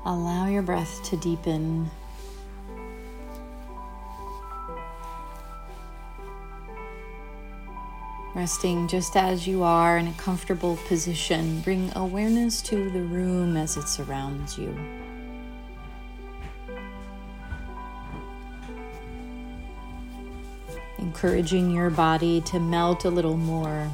Allow your breath to deepen. Resting just as you are in a comfortable position, bring awareness to the room as it surrounds you. Encouraging your body to melt a little more.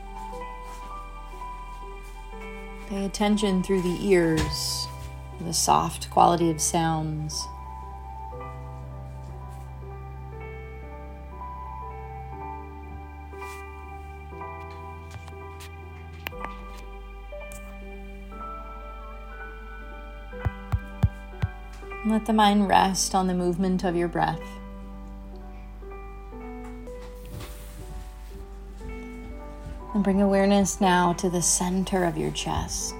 Pay attention through the ears to the soft quality of sounds. Let the mind rest on the movement of your breath. And bring awareness now to the center of your chest.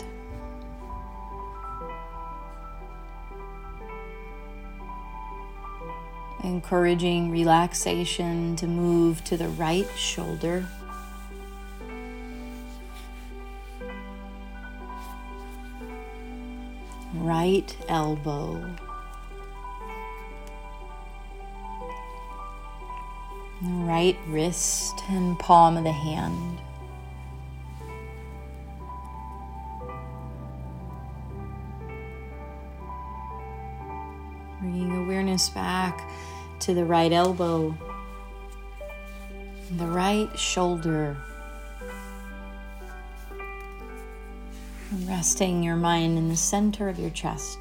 Encouraging relaxation to move to the right shoulder. Right elbow. Right wrist and palm of the hand. Bringing awareness back to the right elbow, the right shoulder. And resting your mind in the center of your chest.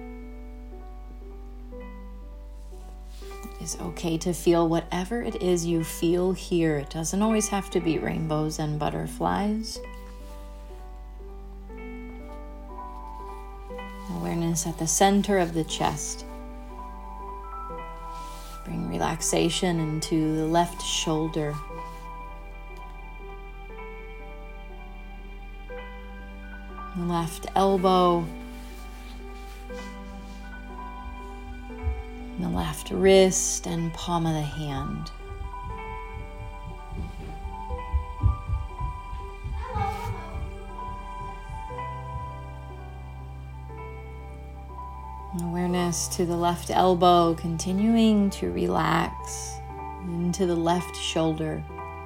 It is okay to feel whatever it is you feel here. It doesn't always have to be rainbows and butterflies. Awareness at the center of the chest. Bring relaxation into the left shoulder. The left elbow. The left wrist and palm of the hand. Awareness to the left elbow, continuing to relax into the left shoulder.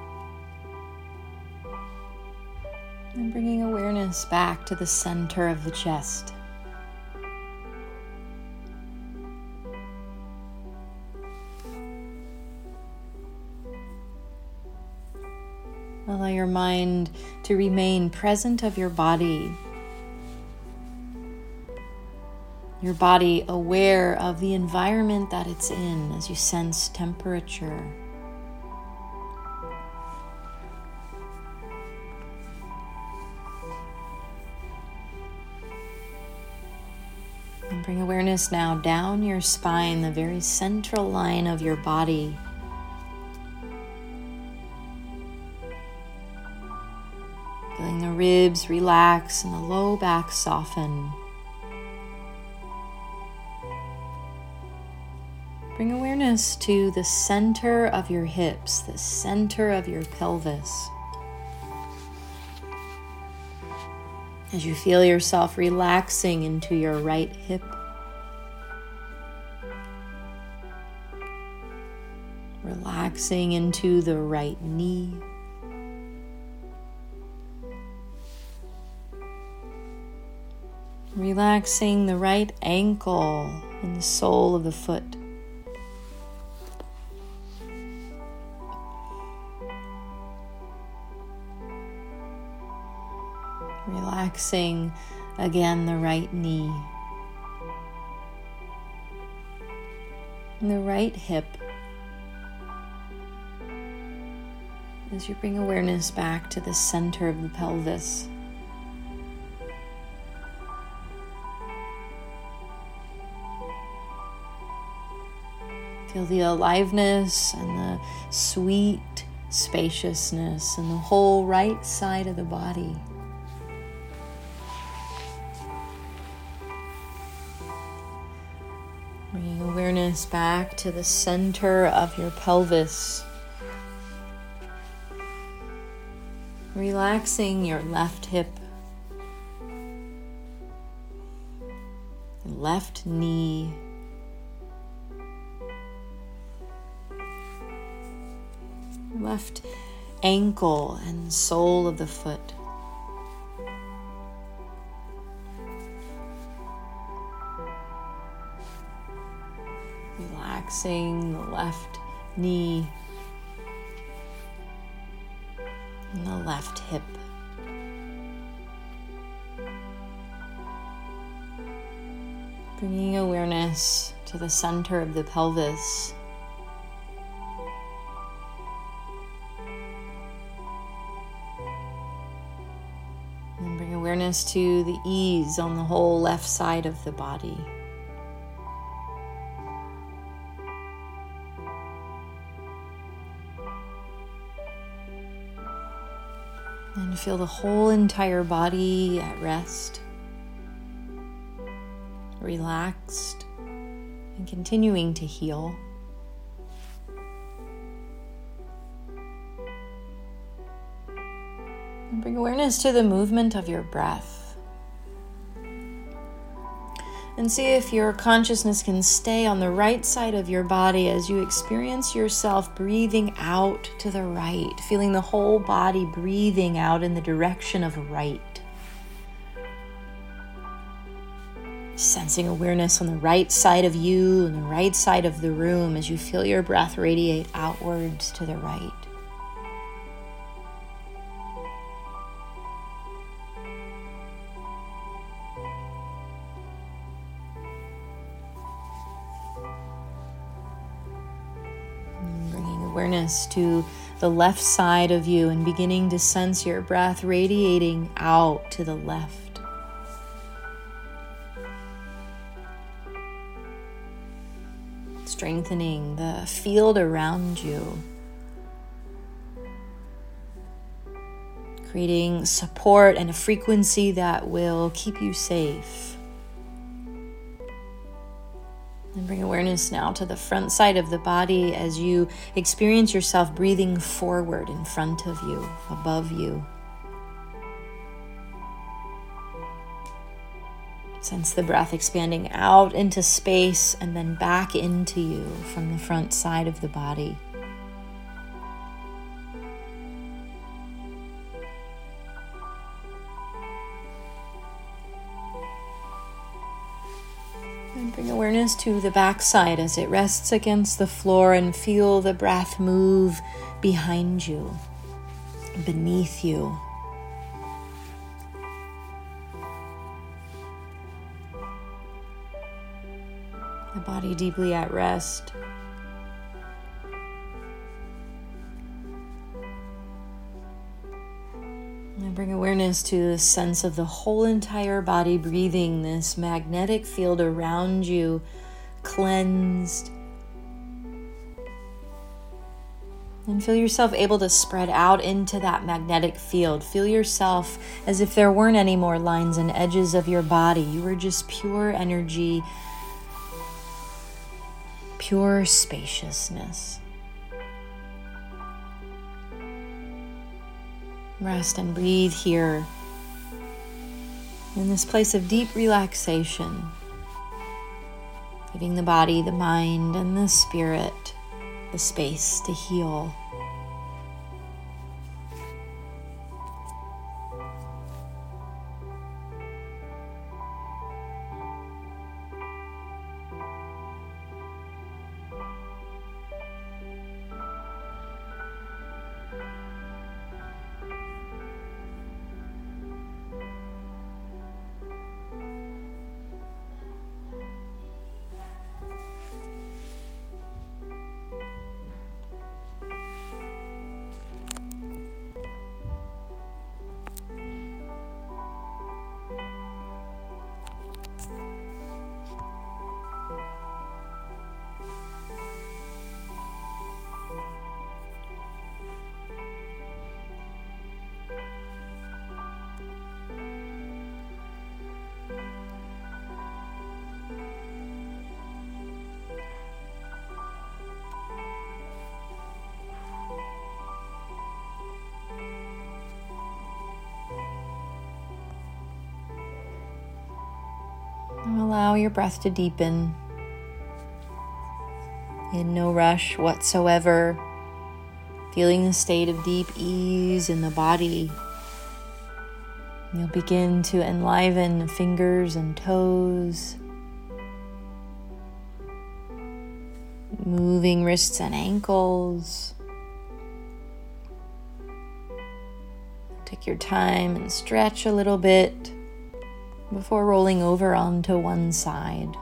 And bringing awareness back to the center of the chest. Allow your mind to remain present of your body. Your body aware of the environment that it's in as you sense temperature. And bring awareness now down your spine, the very central line of your body. Feeling the ribs relax and the low back soften. Bring awareness to the center of your hips, the center of your pelvis. As you feel yourself relaxing into your right hip. Relaxing into the right knee. Relaxing the right ankle and the sole of the foot. Relaxing again the right knee. And the right hip. As you bring awareness back to the center of the pelvis. Feel the aliveness and the sweet spaciousness in the whole right side of the body. Bringing awareness back to the center of your pelvis. Relaxing your left hip. left knee, left ankle and sole of the foot. Relaxing the left knee and the left hip. Bringing awareness to the center of the pelvis. And bring awareness to the ease on the whole left side of the body. And feel the whole entire body at rest, relaxed, and continuing to heal. And bring awareness to the movement of your breath. And see if your consciousness can stay on the right side of your body as you experience yourself breathing out to the right, feeling the whole body breathing out in the direction of right. Sensing awareness on the right side of you and the right side of the room as you feel your breath radiate outwards to the right. Awareness to the left side of you and beginning to sense your breath radiating out to the left. Strengthening the field around you. Creating support and a frequency that will keep you safe. And bring awareness now to the front side of the body as you experience yourself breathing forward in front of you, above you. Sense the breath expanding out into space and then back into you from the front side of the body. And bring awareness to the backside as it rests against the floor and feel the breath move behind you, beneath you. The body deeply at rest. And bring awareness to the sense of the whole entire body breathing, this magnetic field around you, cleansed. And feel yourself able to spread out into that magnetic field. Feel yourself as if there weren't any more lines and edges of your body. You were just pure energy, pure spaciousness. Rest and breathe here in this place of deep relaxation, giving the body, the mind, and the spirit the space to heal. Allow your breath to deepen. In no rush whatsoever. Feeling a state of deep ease in the body. You'll begin to enliven fingers and toes. Moving wrists and ankles. Take your time and stretch a little bit before rolling over onto one side.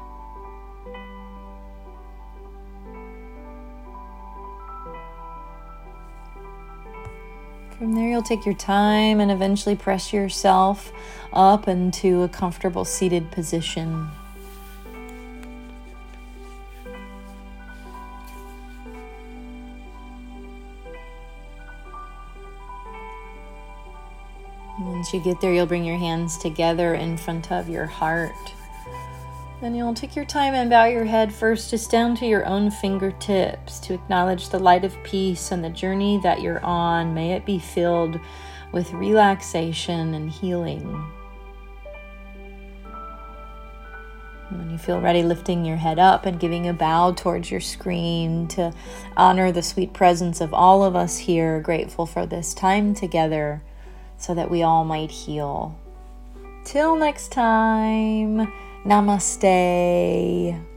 From there, you'll take your time and eventually press yourself up into a comfortable seated position. Once you get there, you'll bring your hands together in front of your heart. Then you'll take your time and bow your head first just down to your own fingertips to acknowledge the light of peace and the journey that you're on. May it be filled with relaxation and healing. When you feel ready, lifting your head up and giving a bow towards your screen to honor the sweet presence of all of us here, grateful for this time together so that we all might heal. Till next time. Namaste.